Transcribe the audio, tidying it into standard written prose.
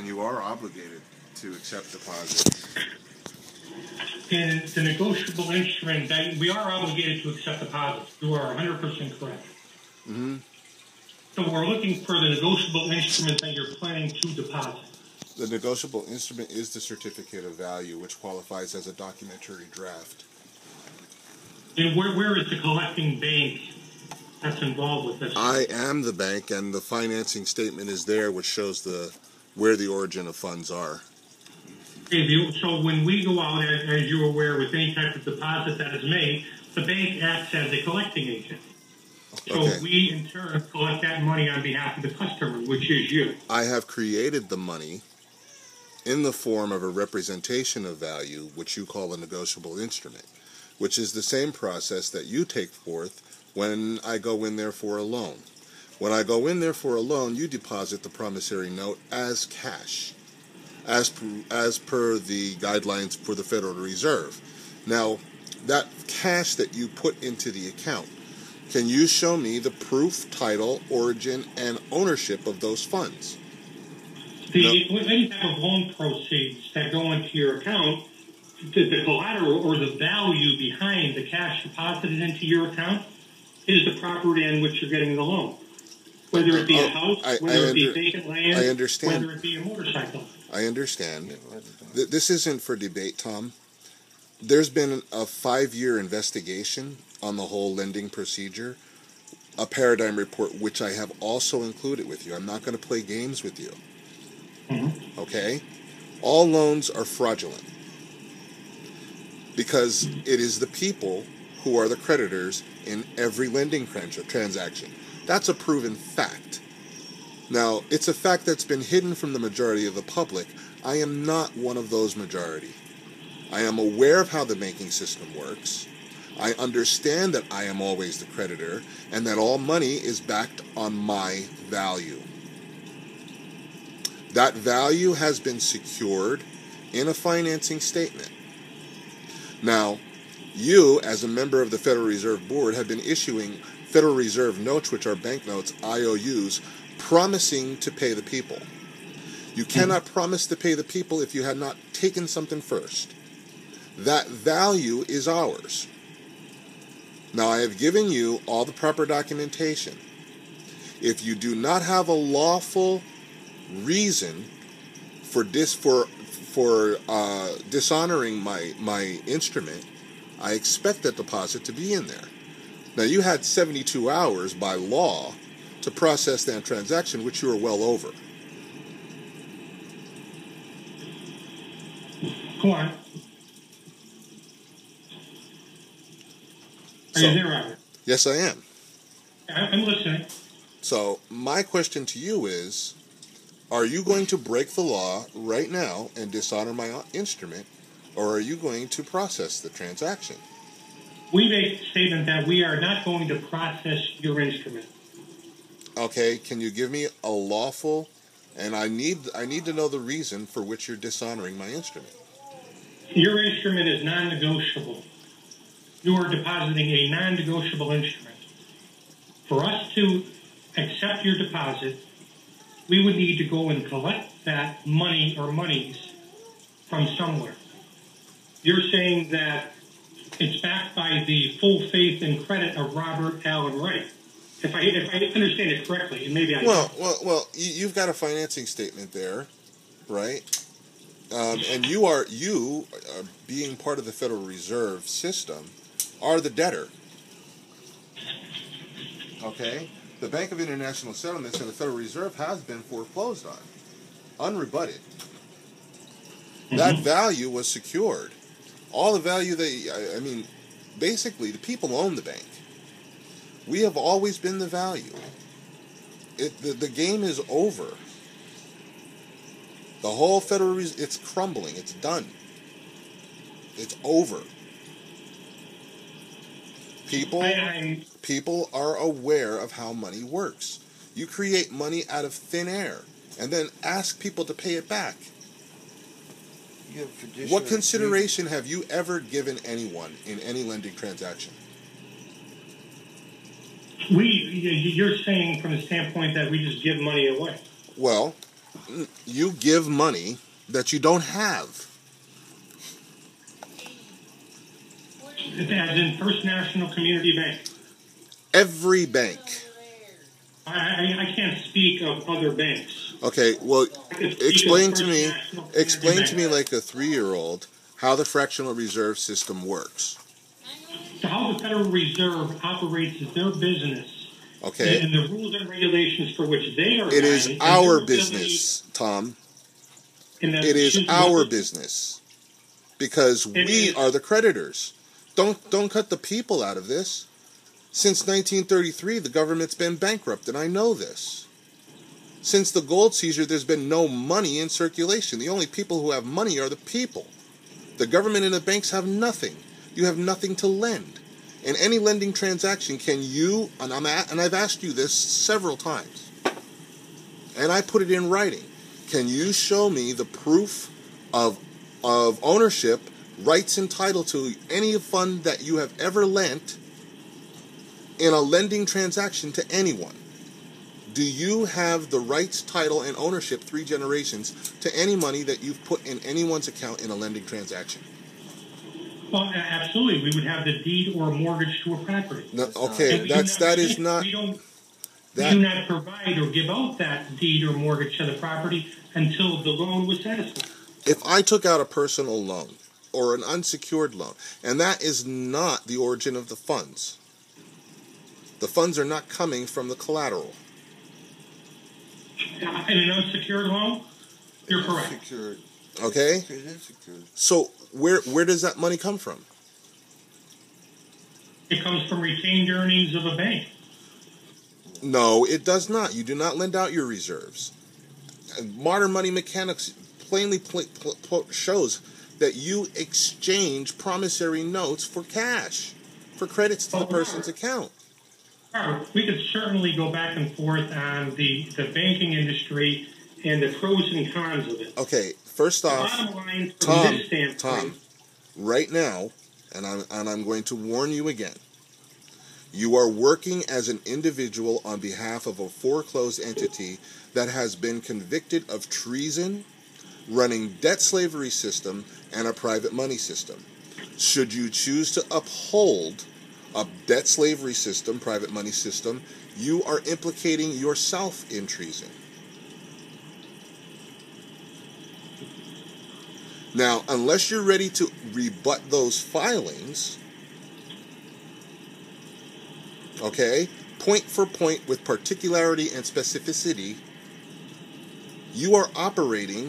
and you are obligated to accept deposits. In the negotiable instrument, that we are obligated to accept deposits. You are 100% correct. Mm-hmm. So we're looking for the negotiable instrument that you're planning to deposit. The negotiable instrument is the certificate of value, which qualifies as a documentary draft. And where is the collecting bank that's involved with this? I am the bank, and the financing statement is there, which shows where the origin of funds are. Okay, so when we go out, as you're aware, with any type of deposit that is made, the bank acts as a collecting agent. So Okay. we, in turn, collect that money on behalf of the customer, which is you. I have created the money in the form of a representation of value, which you call a negotiable instrument, which is the same process that you take forth when I go in there for a loan. When I go in there for a loan, you deposit the promissory note as cash, as per the guidelines for the Federal Reserve. Now, that cash that you put into the account, can you show me the proof, title, origin, and ownership of those funds? Any type of loan proceeds that go into your account, the collateral or the value behind the cash deposited into your account is the property in which you're getting the loan. Whether it be a house, whether it be vacant land, I understand. whether it be a motorcycle. I understand. This isn't for debate, Tom. There's been a 5-year investigation on the whole lending procedure, a paradigm report, which I have also included with you. I'm not going to play games with you. Mm-hmm. Okay? All loans are fraudulent because it is the people who are the creditors in every lending transaction. That's a proven fact. Now, it's a fact that's been hidden from the majority of the public. I am not one of those majority. I am aware of how the banking system works. I understand that I am always the creditor and that all money is backed on my value. That value has been secured in a financing statement. Now, you, as a member of the Federal Reserve Board, have been issuing Federal Reserve notes, which are banknotes, IOUs, promising to pay the people. You cannot promise to pay the people if you had not taken something first. That value is ours. Now, I have given you all the proper documentation. If you do not have a lawful reason for dishonoring my instrument, I expect that deposit to be in there. Now, you had 72 hours by law to process that transaction, which you were well over. Go on. Are you there, Robert? Yes, I am. I'm listening. So, my question to you is, are you going to break the law right now and dishonor my instrument, or are you going to process the transaction? We make a statement that we are not going to process your instrument. Okay, can you give me a lawful, and I need to know the reason for which you're dishonoring my instrument. Your instrument is non-negotiable. You are depositing a non-negotiable instrument. For us to accept your deposit, we would need to go and collect that money or monies from somewhere. You're saying that it's backed by the full faith and credit of Robert Allen Wright. If I understand it correctly, and maybe I well, you've got a financing statement there, right? And you being part of the Federal Reserve System, are the debtor. Okay? The Bank of International Settlements and the Federal Reserve has been foreclosed on, unrebutted. Mm-hmm. That value was secured. All the value basically the people own the bank. We have always been the value. The game is over. The whole Federal Reserve, it's crumbling. It's done. It's over. People are aware of how money works. You create money out of thin air and then ask people to pay it back. What consideration have you ever given anyone in any lending transaction? You're saying from the standpoint that we just give money away. Well, You give money that you don't have. As in First National Community Bank. Every bank. I can't speak of other banks. Okay, well, I can speak explain of to First me, National Community explain to me Bank. like a 3-year-old how the fractional reserve system works. How the Federal Reserve operates their business, Okay, and the rules and regulations for which they are it is guiding, and our their business, Tom. ability- and It is excuse me, our what- business because It we is- are the creditors. Don't cut the people out of this. Since 1933, the government's been bankrupt, and I know this. Since the gold seizure, there's been no money in circulation. The only people who have money are the people. The government and the banks have nothing. You have nothing to lend. In any lending transaction, can you, and I've asked you this several times, and I put it in writing, can you show me the proof of ownership, rights and title to any fund that you have ever lent in a lending transaction to anyone? Do you have the rights, title, and ownership 3 generations to any money that you've put in anyone's account in a lending transaction? Well, absolutely. We would have the deed or mortgage to a property. No, And okay, we that is not. We That, do not provide or give out that deed or mortgage to the property until the loan was satisfied. if I took out a personal loan or an unsecured loan, and that is not the origin of the funds are not coming from the collateral. In an unsecured loan, you're correct. Secured. Okay? It is secured. So where does that money come from? It comes from retained earnings of a bank. No, it does not. You do not lend out your reserves. Modern money mechanics plainly shows that you exchange promissory notes for cash, for credits to the person's account. We could certainly go back and forth on the banking industry and the pros and cons of it. Okay, first off, Bottom line, from this standpoint, Tom, right now, and I'm going to warn you again, you are working as an individual on behalf of a foreclosed entity that has been convicted of treason, running debt slavery system, and a private money system. Should you choose to uphold a debt slavery system, private money system, you are implicating yourself in treason. Now, unless you're ready to rebut those filings, okay, point for point with particularity and specificity, you are operating